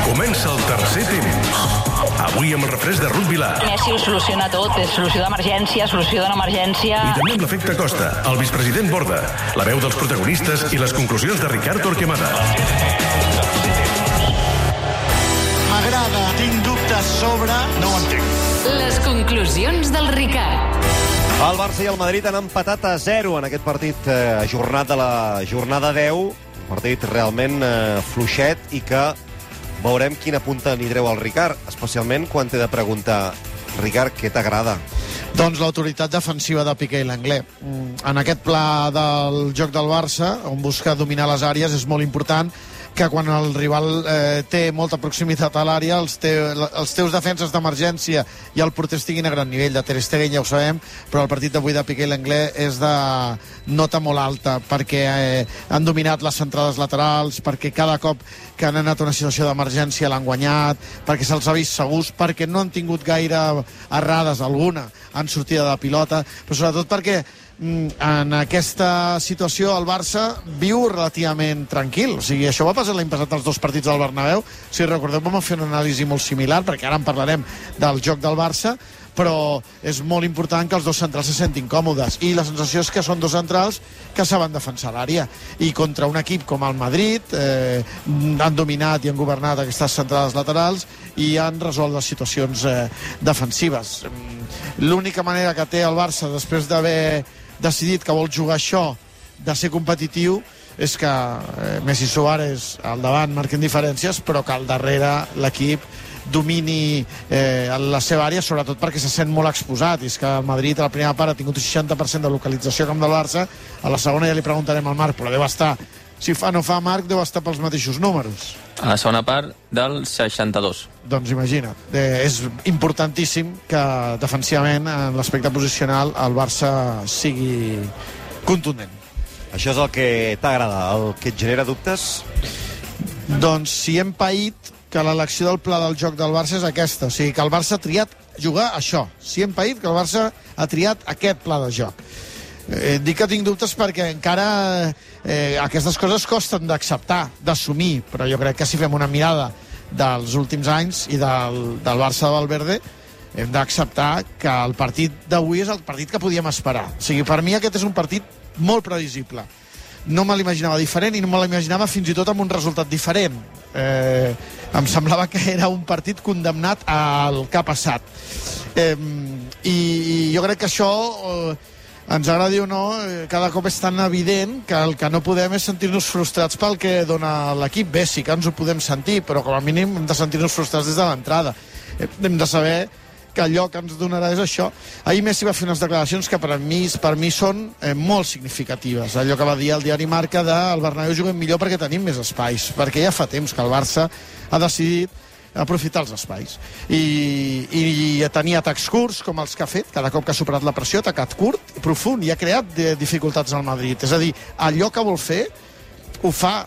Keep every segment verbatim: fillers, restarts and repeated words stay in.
Comença el tercer temps. Avui amb el refresc de Ruth Vilà. Messi ho soluciona tot, és solució d'emergència, solució de l'emergència. I també amb l'efecte Costa, el vicepresident Borda, la veu dels protagonistes i les conclusions de Ricard Torquemada. M'agrada, tinc dubtes sobre... No ho entenc. Les conclusions del Ricard. El Barça i el Madrid han empatat a zero en aquest partit eh, ajornat de la jornada deu. Un partit realment eh, fluixet i que veurem quina punta li treu el Ricard, especialment quan t'he de preguntar, Ricard, què t'agrada? Doncs l'autoritat defensiva de Piqué i Lenglet. En aquest pla del joc del Barça, on busca dominar les àrees, és molt important que quan el rival eh, té molta proximitat a l'àrea, els, te, els teus defenses d'emergència i el porter estiguin a gran nivell. De Ter Stegen ja ho sabem, però el partit d'avui de Piqué i Lenglet és de nota molt alta, perquè eh, han dominat les centrades laterals, perquè cada cop que han anat a una situació d'emergència l'han guanyat, perquè se'ls ha vist segurs, perquè no han tingut gaire errades, alguna, en sortida de pilota, però sobretot perquè en aquesta situació el Barça viu relativament tranquil. O sigui, això va passar l'any passat als dos partits del Bernabéu. Si recordeu, vam fer una anàlisi molt similar, perquè ara en parlarem del joc del Barça, però és molt important que els dos centrals se sentin còmodes, i la sensació és que són dos centrals que saben defensar l'àrea, i contra un equip com el Madrid eh, han dominat i han governat aquestes centrades laterals i han resolt les situacions eh, defensives. L'única manera que té el Barça després d'haver decidit que vol jugar això, de ser competitiu, és que eh, Messi i Suárez al davant marquen diferències, però que al darrere l'equip domini eh, la seva àrea, sobretot perquè se sent molt exposat. I és que el Madrid a la primera part ha tingut un seixanta per cent de localització a camp del Barça, a la segona ja li preguntarem al Marc, però deu estar, si fa no fa Marc, deu estar pels mateixos números. A la segona part del seixanta-dos. Doncs imagina't, eh, és importantíssim que defensivament, en l'aspecte posicional, el Barça sigui contundent. Això és el que t'agrada, el que et genera dubtes? Doncs si hem paït que l'elecció del pla del joc del Barça és aquesta, o sigui que el Barça ha triat jugar això. Si hem paït que el Barça ha triat aquest pla de joc. Eh, dic que tinc dubtes perquè encara eh, aquestes coses costen d'acceptar, d'assumir, però jo crec que si fem una mirada dels últims anys i del, del Barça de Valverde, hem d'acceptar que el partit d'avui és el partit que podíem esperar. O sigui, per mi aquest és un partit molt previsible. No me l'imaginava diferent i no me l'imaginava fins i tot amb un resultat diferent. Eh, em semblava que era un partit condemnat al que ha passat. Eh, i, I jo crec que això... Eh, ens agradi o no, cada cop és tan evident que el que no podem és sentir-nos frustrats pel que dona l'equip. Bé, sí que ens ho podem sentir, però com a mínim hem de sentir-nos frustrats des de l'entrada. Hem de saber que allò que ens donarà és això. Ahir Messi va fer unes declaracions que per a mi, per mi són eh, molt significatives. Allò que va dir al diari Marca de el Bernabéu juguem millor perquè tenim més espais, perquè ja fa temps que el Barça ha decidit aprofitar els espais i, i, i tenir atacs curts com els que ha fet, cada cop que ha superat la pressió, ha atacat curt i profund i ha creat dificultats al Madrid. És a dir, allò que vol fer ho fa,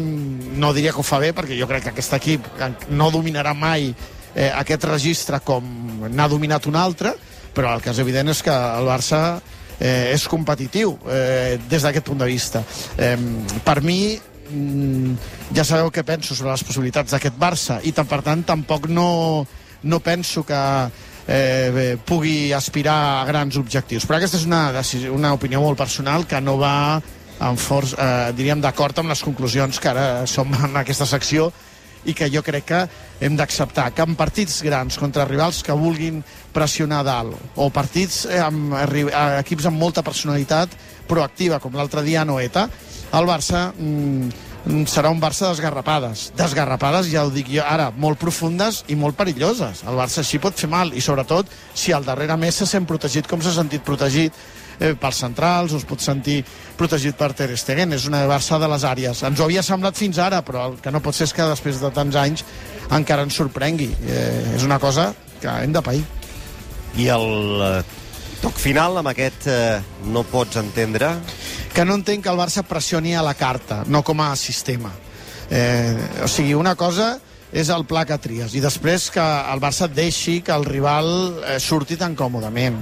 no diria que ho fa bé, perquè jo crec que aquest equip no dominarà mai eh, aquest registre com n'ha dominat un altre, però el que és evident és que el Barça eh, és competitiu eh, des d'aquest punt de vista. Eh, per mi ja sabeu què penso sobre les possibilitats d'aquest Barça i per tant tampoc no, no penso que eh, pugui aspirar a grans objectius, però aquesta és una, una opinió molt personal que no va en forç, eh, diríem d'acord amb les conclusions que ara som en aquesta secció i que jo crec que hem d'acceptar que en partits grans contra rivals que vulguin pressionar dalt o partits amb equips amb molta personalitat proactiva com l'altre dia a Anoeta, el Barça mm, serà un Barça d'esgarrapades. Desgarrapades, ja ho dic jo ara, molt profundes i molt perilloses. El Barça així pot fer mal, i sobretot si al darrere més se sent protegit com s'ha sentit protegit eh, pels centrals, o es pot sentir protegit per Ter Stegen. És una Barça de les àrees. Ens ho havia semblat fins ara, però el que no pot ser és que després de tants anys encara ens sorprengui. Eh, és una cosa que hem de pair. I el eh, toc final, amb aquest eh, no pots entendre... Que no entenc que el Barça pressioni a la carta, no com a sistema. Eh, o sigui, una cosa és el pla que tries, i després que el Barça et deixi que el rival eh, surti tan còmodament.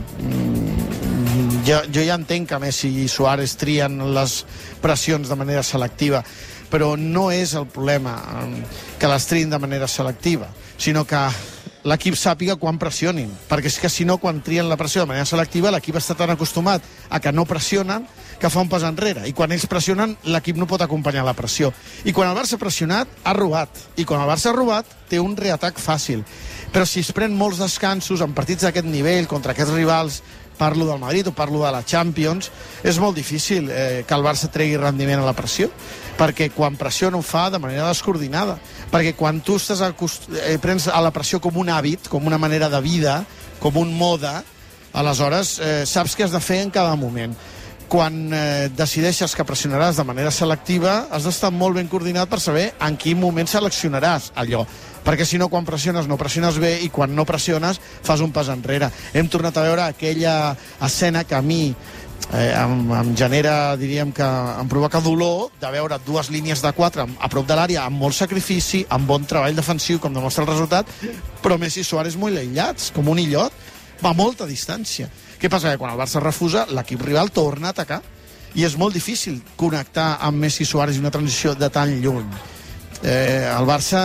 Mm, jo, jo ja entenc que Messi i Suárez trien les pressions de manera selectiva, però no és el problema que les triïn de manera selectiva, sinó que l'equip sàpiga quan pressionin, perquè és que si no, quan trien la pressió de manera selectiva, l'equip està tan acostumat a que no pressionen que fa un pas enrere, i quan ells pressionen l'equip no pot acompanyar la pressió, i quan el Barça ha pressionat, ha robat, i quan el Barça ha robat, té un reatac fàcil, però si es pren molts descansos en partits d'aquest nivell, contra aquests rivals, parlo del Madrid o parlo de la Champions, és molt difícil eh, que el Barça tregui rendiment a la pressió, perquè quan pressiona ho fa de manera descoordinada, perquè quan tu estàs acost... eh, prens a la pressió com un hàbit, com una manera de vida, com un mode, aleshores eh, saps què has de fer en cada moment. Quan eh, decideixes que pressionaràs de manera selectiva, has d'estar molt ben coordinat per saber en quin moment seleccionaràs allò, perquè si no, quan pressiones, no pressiones bé, i quan no pressiones, fas un pas enrere. Hem tornat a veure aquella escena que a mi eh, em, em genera, diríem que em provoca dolor, de veure dues línies de quatre a prop de l'àrea, amb molt sacrifici, amb bon treball defensiu, com demostra el resultat, però Messi i Suárez molt aïllats, com un illot, va a molta distància. Què passa? Que quan el Barça refusa, l'equip rival torna a atacar, i és molt difícil connectar amb Messi i Suárez i una transició de tan lluny. Eh, el Barça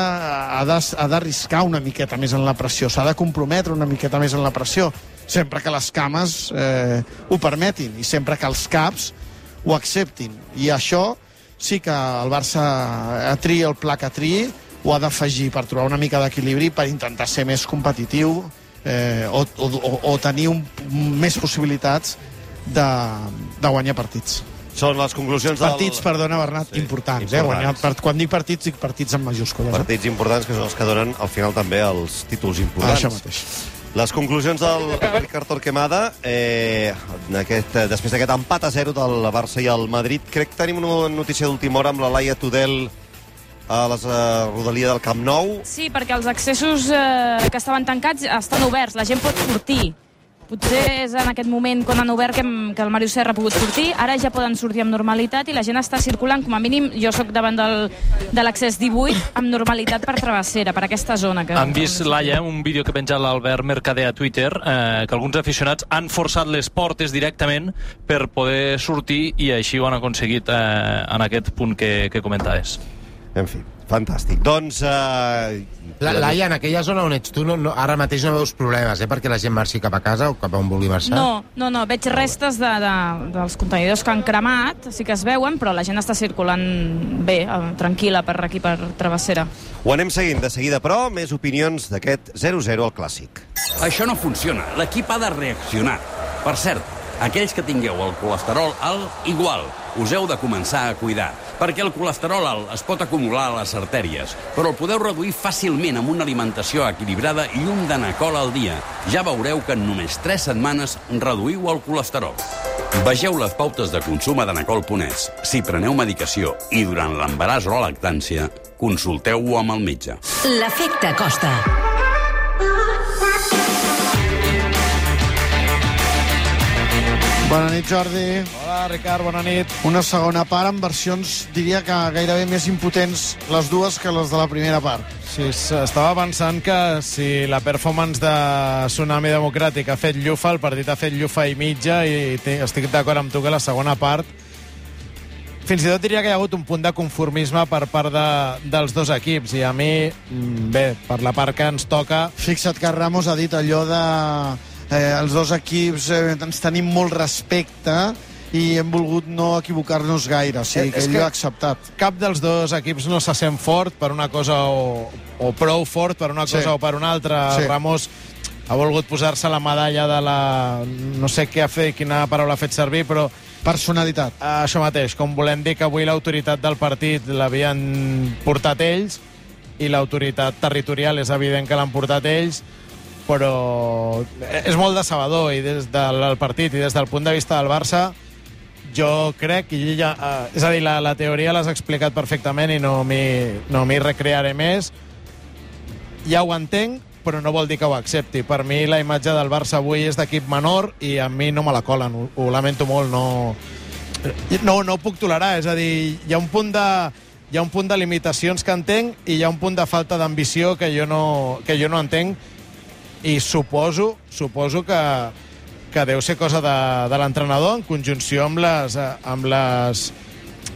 ha d'arriscar una miqueta més en la pressió, s'ha de comprometre una miqueta més en la pressió, sempre que les cames eh, ho permetin, i sempre que els caps ho acceptin, i això sí que el Barça triï el pla que triï, ho ha d'afegir per trobar una mica d'equilibri, per intentar ser més competitiu, eh, o, o, o tenir un, més possibilitats de, de guanyar partits. Són les conclusions del... Partits, perdona, Bernat, sí, importants. importants. Eh? Guanyar, per, quan dic partits, dic partits en majúscules. Partits importants, que són els que donen al final també els títols importants. Ah, això mateix. Les conclusions del Ricard Torquemada, eh, aquest, després d'aquest empat a zero del Barça i el Madrid, crec que tenim una notícia d'última hora amb la Laia Tudel a la uh, rodalia del Camp Nou. Sí, perquè els accessos eh, que estaven tancats estan oberts, la gent pot sortir. Potser és en aquest moment, quan han obert, que, que el Màrius Serra ha pogut sortir. Ara ja poden sortir amb normalitat i la gent està circulant, com a mínim, jo sóc davant del, de l'accés divuit, amb normalitat per travessera, per aquesta zona. Que... Han vist, Laia, un vídeo que ha penjat l'Albert Mercader a Twitter, eh, que alguns aficionats han forçat les portes directament per poder sortir, i així ho han aconseguit eh, en aquest punt que, que comentaves. En fi, fantàstic. Doncs... Eh, la, Laia, en aquella zona on ets tu, no, no, ara mateix no veus problemes, eh, perquè la gent marxi cap a casa o cap a on vulgui marxar? No, no, no, veig restes de, de, dels contenidors que han cremat, sí que es veuen, però la gent està circulant bé, tranquil·la per aquí, per travessera. Ho anem seguint de seguida, però més opinions d'aquest zero zero al Clàssic. Això no funciona, l'equip ha de reaccionar. Per cert, aquells que tingueu el colesterol alt, igual, us heu de començar a cuidar, perquè el colesterol alt es pot acumular a les artèries, però el podeu reduir fàcilment amb una alimentació equilibrada i un danacol al dia. Ja veureu que en només tres setmanes reduïu el colesterol. Vegeu les pautes de consum a danacol punt es. Si preneu medicació i durant l'embaràs o la lactància, consulteu-ho amb el metge. L'efecte Costa. Bona nit, Jordi. Hola, Ricard, bona nit. Una segona part amb versions, diria que gairebé més impotents les dues que les de la primera part. Sí, estava pensant que si la performance de Tsunami Democràtic ha fet llufa, el partit ha fet llufa i mitja, i estic d'acord amb tu que la segona part fins i tot diria que hi ha hagut un punt de conformisme per part de, dels dos equips, i a mi, bé, per la part que ens toca... Fixa't que Ramos ha dit allò de... Eh, els dos equips eh, ens tenim molt respecte i hem volgut no equivocar-nos gaire, o sigui, que ell ho ha acceptat. Cap dels dos equips no se sent fort per una cosa o, o prou fort per una cosa sí. o per una altra. Sí. Ramos ha volgut posar-se la medalla de la... no sé què ha fet, quina paraula ha fet servir, però... Personalitat. Eh, això mateix, com volem dir que avui l'autoritat del partit l'havien portat ells, i l'autoritat territorial és evident que l'han portat ells, però és molt decebedor, i des del partit i des del punt de vista del Barça jo crec, i ja, eh, és a dir, la, la teoria l'has explicat perfectament i no m'hi no m'hi recrearé més. Ja ho entenc, però no vol dir que ho accepti. Per mi la imatge del Barça avui és d'equip menor i a mi no me la colen, ho, ho lamento molt, no, no, no ho puc tolerar, és a dir, hi ha un punt de hi ha un punt de limitacions que entenc i hi ha un punt de falta d'ambició que jo no, que jo no entenc, i suposo, suposo que, que deu ser cosa de, de l'entrenador en conjunció amb les, amb les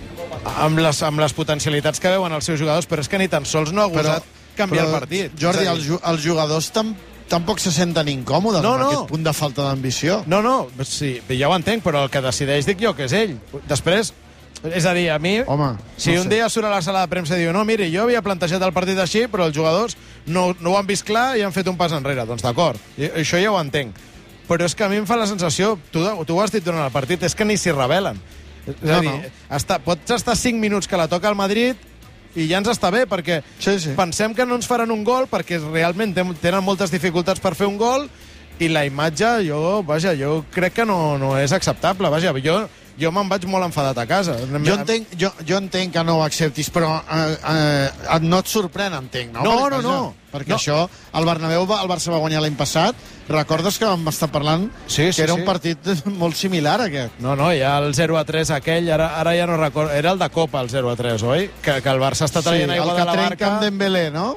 amb les, amb les potencialitats que veuen els seus jugadors, però és que ni tan sols no ha gosat però, canviar però, el partit. Jordi, els, els jugadors tam, tampoc se senten incòmodes no, amb no. aquest punt de falta d'ambició. No, no, sí, ja ho entenc, però el que decideix dic jo que és ell. Després, és a dir, a mi, Home, si no un sé. dia surt a la sala de premsa i diu no, miri, jo havia plantejat el partit així, però els jugadors no, no ho han vist clar i han fet un pas enrere. Doncs d'acord, això ja ho entenc. Però és que a mi em fa la sensació, tu, tu ho has dit durant el partit, és que ni s'hi rebel·len. És a dir, no, no. Està, pots estar cinc minuts que la toca el Madrid i ja ens està bé, perquè sí, sí. pensem que no ens faran un gol, perquè realment tenen moltes dificultats per fer un gol, i la imatge, jo, vaja, jo crec que no, no és acceptable. Vaja, jo, jo me'n vaig molt enfadat a casa. Jo entenc, jo, jo entenc que no ho acceptis, però eh, eh, no et sorprèn, entenc, no? No, perquè, no, vaja, no. Perquè no. això, el Bernabéu, el Barça va guanyar l'any passat. Recordes que vam estar parlant sí, sí, que era sí. un partit molt similar, aquest? No, no, ja el zero a tres aquell, ara, ara ja no recordo, era el de Copa, el zero a tres, oi? Que, que el Barça està traient sí, aigua de la barca. El que trenca amb Dembélé, no?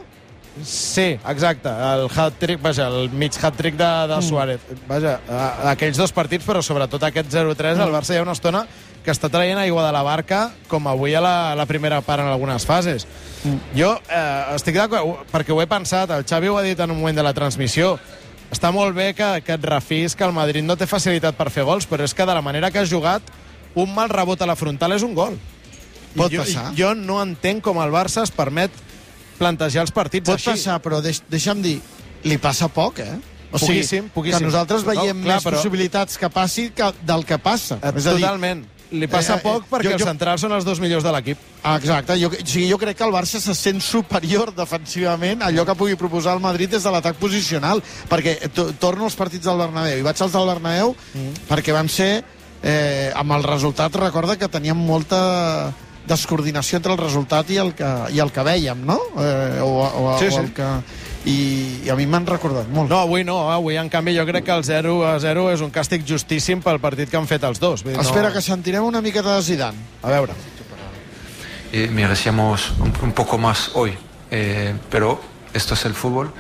Sí, exacte, el hat-trick, vaja, el mig hat-trick de, de mm. Suárez. Vaja, aquells dos partits, però sobretot aquest zero a tres, mm. el Barça hi ha una estona que està traient aigua de la barca, com avui a la, a la primera part en algunes fases. Mm. Jo eh, estic d'acord, perquè ho he pensat, el Xavi ho ha dit en un moment de la transmissió, està molt bé que, que et refis que el Madrid no té facilitat per fer gols, però és que de la manera que has jugat, un mal rebot a la frontal és un gol. Pot jo, passar. Jo no entenc com el Barça es permet plantejar els partits Pot així. Pot passar, però deix, deixa'm dir, li passa poc, eh? O sigui, poquíssim, poquíssim. que nosaltres veiem no, clar, més però... possibilitats que passi que del que passa. Eh, és totalment. Dir, li passa eh, poc perquè jo, els centrals són els dos millors de l'equip. Ah, exacte. Jo, o sigui, jo crec que el Barça se sent superior defensivament a allò que pugui proposar el Madrid des de l'atac posicional. Perquè torno als partits del Bernabéu i vaig als del Bernabéu mm. perquè vam ser, eh, amb el resultat, recorda que teníem molta descoordinació entre el resultat i el que, i el que vèiem, no? Eh, o, o, sí, o el sí. que... I, i a mi m'han recordat molt. No, avui no, avui en canvi jo crec que el zero a zero és un càstig justíssim pel partit que han fet els dos. Vull dir, Espera, no... que sentirem una miqueta de Zidane. A veure. Eh, merecíamos un, un poco más hoy, eh, pero esto es el fútbol.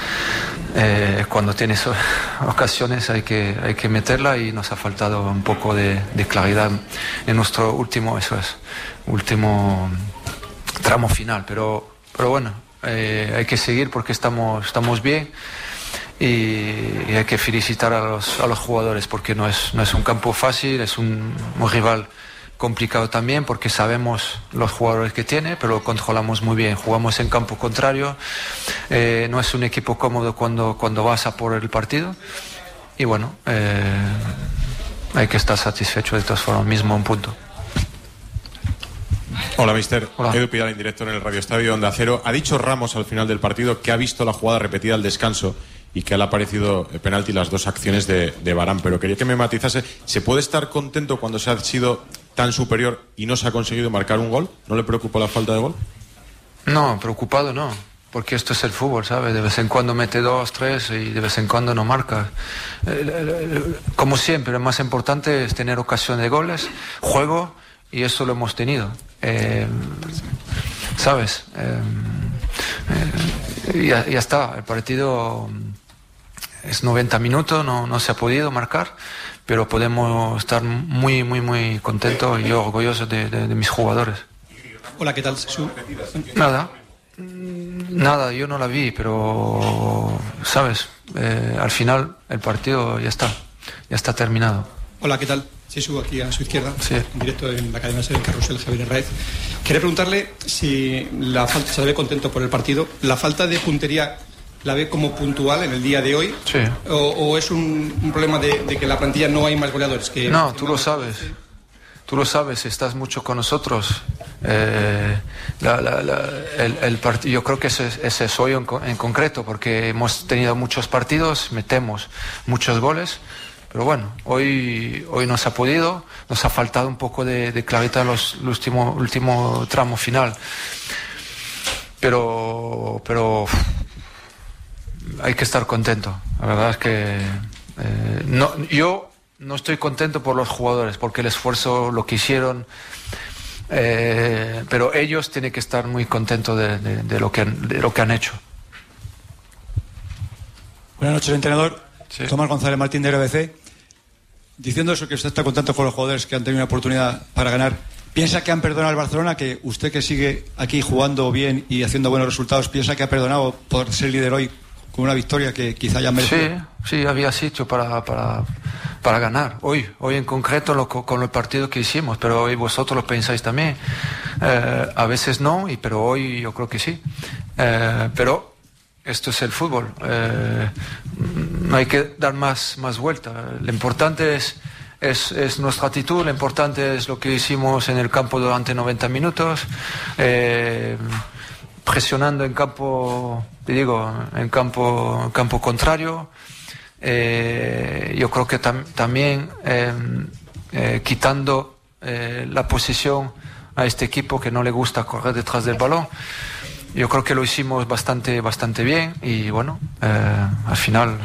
Eh, cuando tienes ocasiones hay que, hay que meterla y nos ha faltado un poco de, de claridad en nuestro último, eso es, último tramo final, pero, pero bueno. Eh, hay que seguir porque estamos, estamos bien y, y hay que felicitar a los, a los jugadores porque no es, no es un campo fácil, es un, un rival complicado también porque sabemos los jugadores que tiene, pero lo controlamos muy bien, jugamos en campo contrario, eh, no es un equipo cómodo cuando, cuando vas a por el partido y bueno, eh, hay que estar satisfecho de todas formas, mismo un punto. Hola, mister. Hola. Edu Pidal, en directo en el Radio Estadio Onda Cero. Ha dicho Ramos al final del partido que ha visto la jugada repetida al descanso y que le ha parecido penalti las dos acciones de, de Varane. Pero quería que me matizase. ¿Se puede estar contento cuando se ha sido tan superior y no se ha conseguido marcar un gol? ¿No le preocupa la falta de gol? No, preocupado no. Porque esto es el fútbol, ¿sabes? De vez en cuando mete dos, tres y de vez en cuando no marca. Como siempre, lo más importante es tener ocasión de goles, juego, y eso lo hemos tenido. Eh, ¿Sabes? Eh, eh, ya, ya está. El partido es noventa minutos, no, no se ha podido marcar, pero podemos estar muy, muy, muy contentos y orgullosos de, de, de mis jugadores. Hola, ¿qué tal, Jesús? Nada. Nada, yo no la vi, pero, ¿sabes? Eh, al final el partido ya está, ya está terminado. Hola, ¿qué tal? Jesús, aquí a su izquierda, sí. En directo en la cadena SER, en Carrusel, Javier Herraiz. Quería preguntarle si la falta, se la ve contento por el partido. ¿La falta de puntería la ve como puntual en el día de hoy? Sí. ¿O, o es un, un problema de, de que en la plantilla no hay más goleadores? Que no, tú lo sabes. Tú lo sabes, estás mucho con nosotros. Eh, la, la, la, el, el part... Yo creo que ese, ese es hoy en, en concreto, porque hemos tenido muchos partidos, metemos muchos goles. Pero bueno, hoy, hoy nos ha podido, nos ha faltado un poco de, de claridad en los, el último, último tramo final. Pero, pero hay que estar contento. La verdad es que eh, no, yo no estoy contento por los jugadores, porque el esfuerzo, lo que hicieron, eh, pero ellos tienen que estar muy contentos de, de, de, lo que, de lo que han hecho. Buenas noches, entrenador. Sí. Tomás González Martín de R B C. Diciendo eso, que usted está contento con los jugadores que han tenido una oportunidad para ganar, ¿Piensa que han perdonado al Barcelona? Que usted, que sigue aquí jugando bien y haciendo buenos resultados, ¿piensa que ha perdonado por ser líder hoy con una victoria que quizá ya merecido? Sí, sí, había sitio para, para, para ganar. Hoy, hoy en concreto lo, con el partido que hicimos, pero hoy vosotros lo pensáis también. Eh, a veces no, y, pero hoy yo creo que sí. Eh, pero esto es el fútbol. Eh, no hay que dar más, más vuelta. Lo importante es, es, es nuestra actitud, lo importante es lo que hicimos en el campo durante noventa minutos. Eh, presionando en campo, te digo, en campo, en campo contrario. Eh, yo creo que tam, también eh, eh, quitando eh, la posesión a este equipo que no le gusta correr detrás del balón. Yo creo que lo hicimos bastante, bastante bien y bueno, eh, al final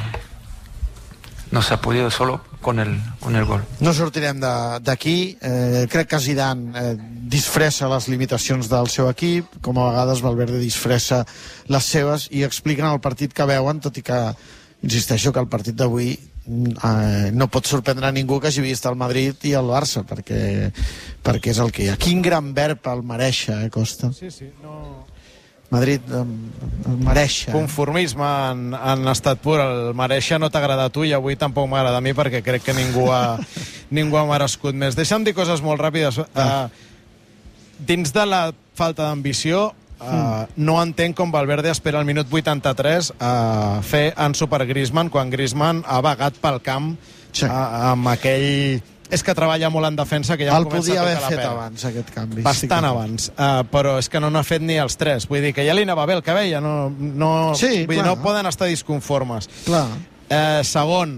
no se ha podido solo con el, con el gol. No sortirem d'aquí. Eh, crec que Zidane eh, disfressa les limitacions del seu equip, com a vegades Valverde disfressa les seves, i expliquen el partit que veuen, tot i que insisteixo que el partit d'avui eh, no pot sorprendre a ningú que hagi vist el Madrid i el Barça, perquè, perquè és el que hi ha. Quin gran verb el mereixer, eh, Costa? Sí, sí, no... Madrid el mereix. Conformisme en, en estat pur. El mereixer no t'agrada a tu i avui tampoc m'agrada a mi perquè crec que ningú ha, ningú ha merescut més. Deixa'm dir coses molt ràpides. Uh, dins de la falta d'ambició, uh, no entenc com Valverde espera al minut vuitanta-tres uh, fer Ansu per Griezmann quan Griezmann ha vagat pel camp sí. uh, amb aquell... És que treballa molt en defensa, que ja el comença podia a haver tocar la fet pena. abans, aquest canvi. Bastant sí, abans, uh, però és que no n'ha fet ni els tres. Vull dir que ja li anava bé el que veia, no, no, sí, vull dir, no poden estar disconformes. Clar. Uh, segon,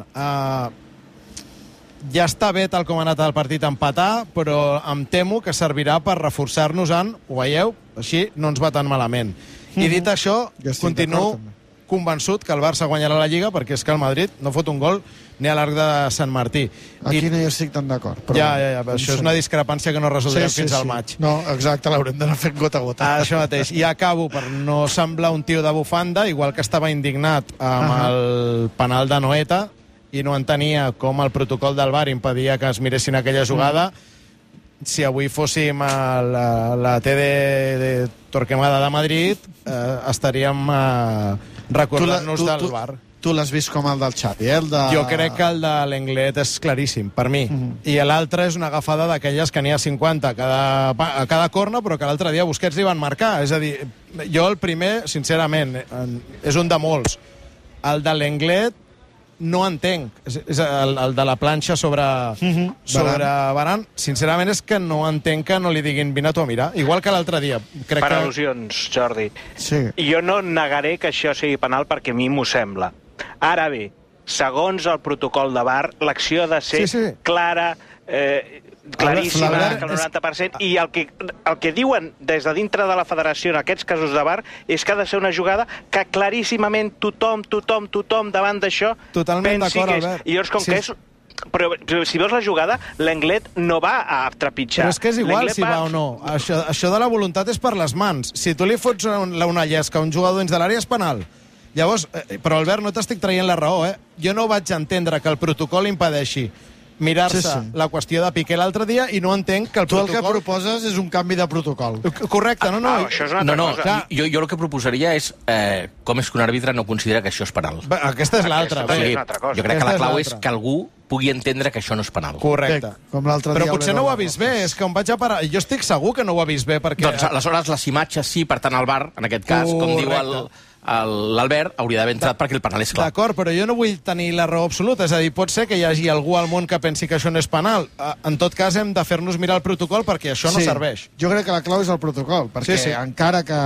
uh, ja està bé tal com ha anat el partit empatar, però em temo que servirà per reforçar-nos en, ho veieu, així no ens va tan malament. Mm-hmm. I dit això, continuo convençut que el Barça guanyarà la Lliga perquè és que el Madrid no fot un gol ni a l'arc de Sant Martí. Aquí I... no hi estic tan d'acord. Però... Ja, ja, ja, això és una discrepància que no resoldrem sí, sí, fins al sí. maig. No, exacte, l'haurem d'anar fent gota a gota. Ah, això mateix. I acabo per no semblar un tio de bufanda, igual que estava indignat amb uh -huh. el penal de Noeta i no entenia com el protocol del V A R impedia que es miressin aquella jugada. Mm. Si avui fóssim a la, la T D de Torquemada de Madrid, eh, estaríem eh, recordant-nos del V A R. Tu l'has vist com el del Xavi, eh? El de... Jo crec que el de l'Englet és claríssim, per mi. Mm -hmm. I l'altre és una agafada d'aquelles que n'hi ha cinquanta a cada, a cada corna, però que l'altre dia Busquets li van marcar. És a dir, jo el primer, sincerament, és un de molts. El de l'Englet no entenc. És, és el, el de la planxa sobre, mm -hmm. sobre Varane. Sincerament és que no entenc que no li diguin vine tu a mirar. Igual que l'altre dia. Crec per que... al·lusions, Jordi. Sí. Jo no negaré que això sigui penal perquè a mi m'ho sembla. Ara bé, segons el protocol de V A R, l'acció ha de ser sí, sí. clara, eh, claríssima, Albert, que el noranta per cent, i el que, el que diuen des de dintre de la federació en aquests casos de V A R és que ha de ser una jugada que claríssimament tothom, tothom, tothom davant d'això pensi que és. I llavors, com sí. que és... Però, però si veus la jugada, l'Englet no va a trepitjar. Però és que és igual si va... va o no. Això, això de la voluntat és per les mans. Si tu li fots una, una llesca a un jugador dins de l'àrea és penal. Llavors, eh, però Albert, no t'estic traient la raó, eh? Jo no vaig entendre que el protocol impedeixi mirar-se sí, sí. la qüestió de Piqué l'altre dia i no entenc que el tu protocol... Tu el que proposes és un canvi de protocol. Correcte, no, no. Ah, això és una altra no, no, cosa. Clar. Jo, jo el que proposaria és eh, com és que un àrbitre no considera que això és penal. Va, aquesta és l'altra. Aquesta és una altra cosa. Jo crec que la clau és, és que algú pugui entendre que això no és penal. Correcte. Com l'altre dia. Però dia potser no ho ha vist bé, és que on vaig a parar... Jo estic segur que no ho ha vist bé, perquè... Doncs aleshores les imatges sí, per tant el V A R, en aquest cas, Correcte. com diu el... l'Albert hauria d'haver entrat perquè el penal és clar. D'acord, però jo no vull tenir la raó absoluta. És a dir, pot ser que hi hagi algú al món que pensi que això no és penal. En tot cas, hem de fer-nos mirar el protocol perquè això no sí, serveix. Jo crec que la clau és el protocol, perquè sí, sí. encara que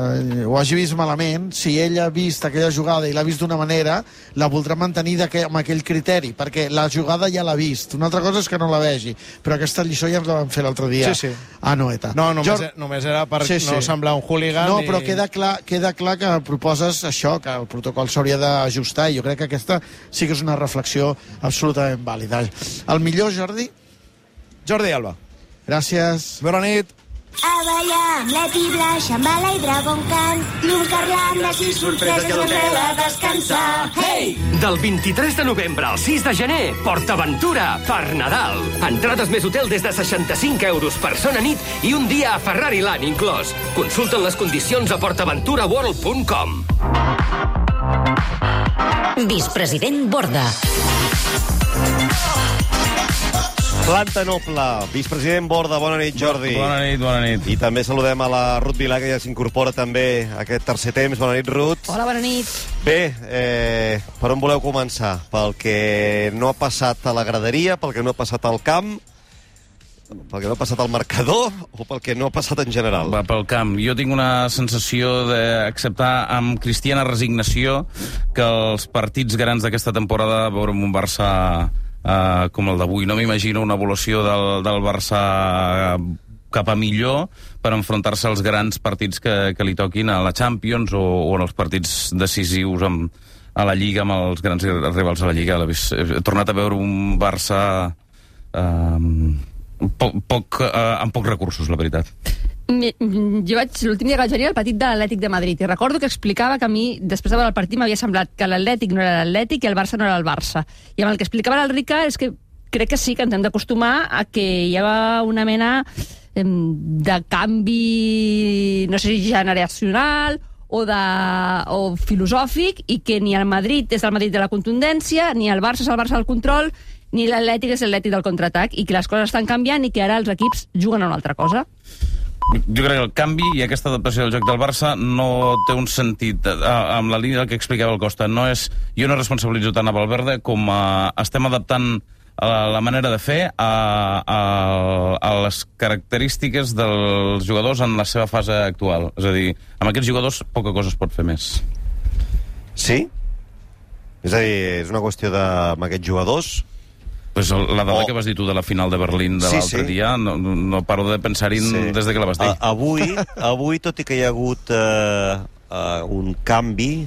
ho hagi vist malament, si ell ha vist aquella jugada i l'ha vist d'una manera, la voldrà mantenir amb aquell criteri, perquè la jugada ja l'ha vist. Una altra cosa és que no la vegi, però aquesta lliçó ja ens la van fer l'altre dia sí, sí. a Noeta. No, només, jo... només era per sí, sí. no semblar un hooligan. No, i... però queda clar, queda clar que proposes això, que el protocol s'hauria d'ajustar, i jo crec que aquesta sí que és una reflexió absolutament vàlida. El millor, Jordi? Jordi Alba. Gràcies. Bona nit. Avellà, amb Leti Blaix, amb Ala i Dragon Khan, llum carlandes i sorpreses amb vela a descansar. Hey! Del vint-i-tres de novembre al sis de gener, PortAventura per Nadal. Entrades més hotel des de seixanta-cinc euros per zona nit i un dia a Ferrari Land inclòs. Consulten les condicions a portaventura world punt com. Vicepresident Borda. Planta Noble, vicepresident Borda, bona nit, Jordi. Bona nit, bona nit. I també saludem a la Ruth Vilà, que ja s'incorpora també a aquest tercer temps. Bona nit, Ruth. Hola, bona nit. Bé, eh, per on voleu començar? Pel que no ha passat a la graderia, pel que no ha passat al camp, pel que no ha passat al marcador o pel que no ha passat en general? Va, pel camp. Jo tinc una sensació d'acceptar amb cristiana resignació que els partits grans d'aquesta temporada veurem un Barça Uh, com el d'avui. No m'imagino una evolució del, del Barça cap a millor per enfrontar-se als grans partits que, que li toquin a la Champions o, o en els partits decisius amb, a la Lliga, amb els grans rivals a la Lliga. He tornat a veure un Barça uh, poc, poc, uh, amb pocs recursos, la veritat. Jo vaig, l'últim dia que vaig venir al partit de l'Atlètic de Madrid i recordo que explicava que a mi, després de veure el partit, m'havia semblat que l'Atlètic no era l'Atlètic i el Barça no era el Barça. I amb el que explicava el Ricard és que crec que sí que ens hem d'acostumar a que hi ha una mena de canvi, no sé si generacional o, de, o filosòfic, i que ni el Madrid és el Madrid de la contundència, ni el Barça és el Barça del control, ni l'Atlètic és l'Atlètic del contraatac, i que les coses estan canviant i que ara els equips juguen a una altra cosa. Jo crec que el canvi i aquesta adaptació del joc del Barça no té un sentit amb la línia que explicava el Costa. No és, jo no responsabilitzo tant a Valverde com a, estem adaptant a la manera de fer a, a, a les característiques dels jugadors en la seva fase actual. És a dir, amb aquests jugadors poca cosa es pot fer més. Sí? És a dir, és una qüestió de, amb aquests jugadors... Pues la dada oh. que vas dir tu de la final de Berlín de sí, l'altre sí. dia, no, no paro de pensar-hi sí. des de que la vas dir. A, avui, avui, tot i que hi ha hagut uh, uh, un canvi...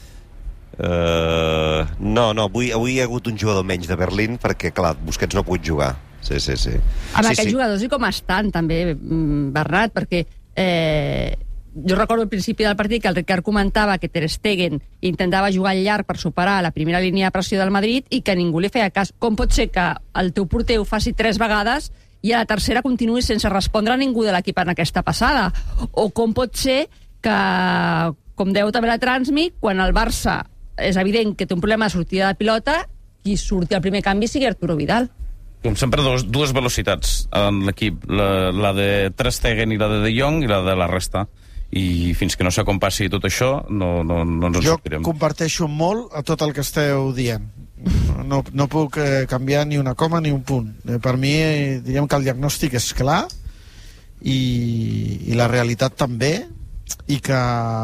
Uh, no, no, avui, avui hi ha hagut un jugador menys de Berlín perquè, clar, Busquets no ha pogut jugar. Sí, sí, sí. Amb sí, aquests sí. jugadors i com estan, també, Bernat, perquè... Eh... Jo recordo al principi del partit que el Ricard comentava que Ter Stegen intentava jugar al llarg per superar la primera línia de pressió del Madrid i que ningú li feia cas. Com pot ser que el teu porter ho faci tres vegades i a la tercera continuï sense respondre a ningú de l'equip en aquesta passada? O com pot ser que, com deu també la Transmi, quan el Barça és evident que té un problema de sortida de pilota, qui surti al primer canvi sigui Arturo Vidal? Com sempre, dos, dues velocitats en l'equip, la, la de Ter Stegen i la de De Jong i la de la resta. I fins que no s'acompassi tot això no, no, no ens en sortirem. Jo comparteixo molt a tot el que esteu dient. No, no puc eh, canviar ni una coma ni un punt. Eh, per mi, eh, diríem que el diagnòstic és clar i, i la realitat també, i que,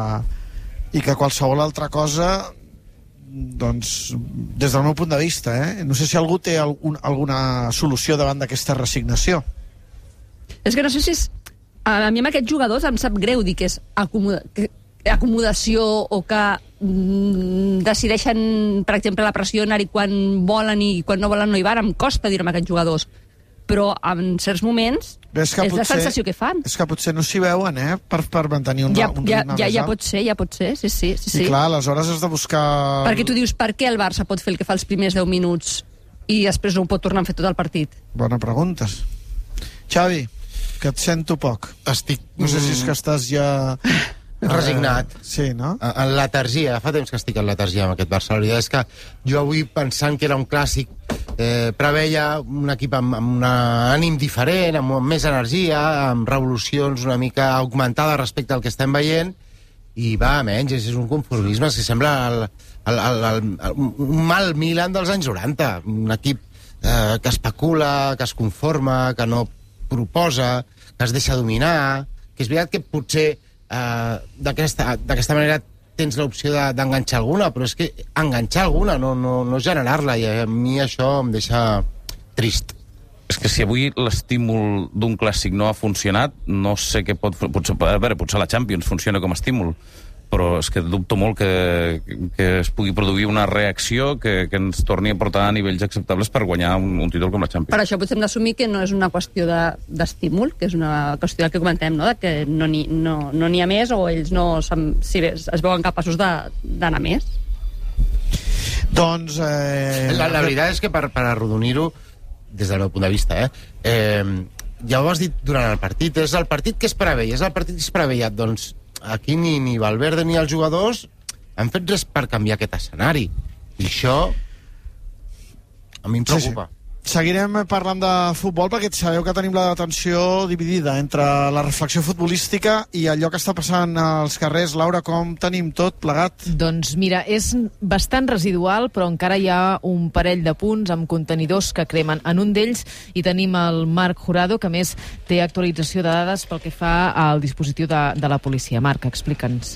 i que qualsevol altra cosa, doncs, des del meu punt de vista, eh, no sé si algú té algun, alguna solució davant d'aquesta resignació. És que no sé si és... A mi amb aquests jugadors em sap greu dir que és acomoda que, acomodació o que mm, decideixen, per exemple, la pressió anar-hi quan volen i quan no volen no hi van. Em costa dir-ho amb aquests jugadors. Però en certs moments és potser, la sensació que fan. És que potser no s'hi veuen, eh? Per, per mantenir un, ja, un ja, ritme ja, més ja alt. pot ser, ja pot ser, sí, sí. sí, sí. I clar, aleshores has de buscar... Perquè tu dius, per què el Barça pot fer el que fa els primers deu minuts i després no ho pot tornar a fer tot el partit? Bona pregunta. Xavi, que et sento poc. Estic... No sé si és que estàs ja... Resignat. Uh, sí, no? En letargia. Fa temps que estic en letargia amb aquest Barça. La veritat és que jo avui, pensant que era un clàssic, eh, preveia un equip amb, amb un ànim diferent, amb, amb més energia, amb revolucions una mica augmentades respecte al que estem veient, i va, menys, és un conformisme que sembla el, el, el, el, el, un mal Milan dels anys noranta. Un equip eh, que especula, que es conforma, que no proposa, que es deixa dominar, que és veritat que potser eh, d'aquesta manera tens l'opció d'enganxar alguna, però és que enganxar alguna, no, no, no generar-la, i a mi això em deixa trist. És que si avui l'estímul d'un clàssic no ha funcionat, no sé què pot... Potser, a veure, potser la Champions funciona com a estímul, però és que dubto molt que, que es pugui produir una reacció que, que ens torni a portar a nivells acceptables per guanyar un, un títol com la Champions. Per això potser hem d'assumir que no és una qüestió d'estímul, que és una qüestió del que comentem, no? De que no n'hi no, no n'hi ha més, o ells no si es, es veuen capaços d'anar més. Doncs... Eh... La, la veritat és que per, per arrodonir-ho, des del meu punt de vista, eh, eh, ja ho has dit durant el partit, és el partit que es preveia, és el partit que es preveia, doncs aquí ni, ni Valverde ni els jugadors han fet res per canviar aquest escenari. I això a mi em preocupa. Sí, sí. Seguirem parlant de futbol perquè sabeu que tenim l'atenció dividida entre la reflexió futbolística i allò que està passant als carrers. Laura, com tenim tot plegat? Doncs mira, és bastant residual, però encara hi ha un parell de punts amb contenidors que cremen. En un d'ells hi tenim el Marc Jurado, que a més té actualització de dades pel que fa al dispositiu de, de la policia. Marc, explica'ns.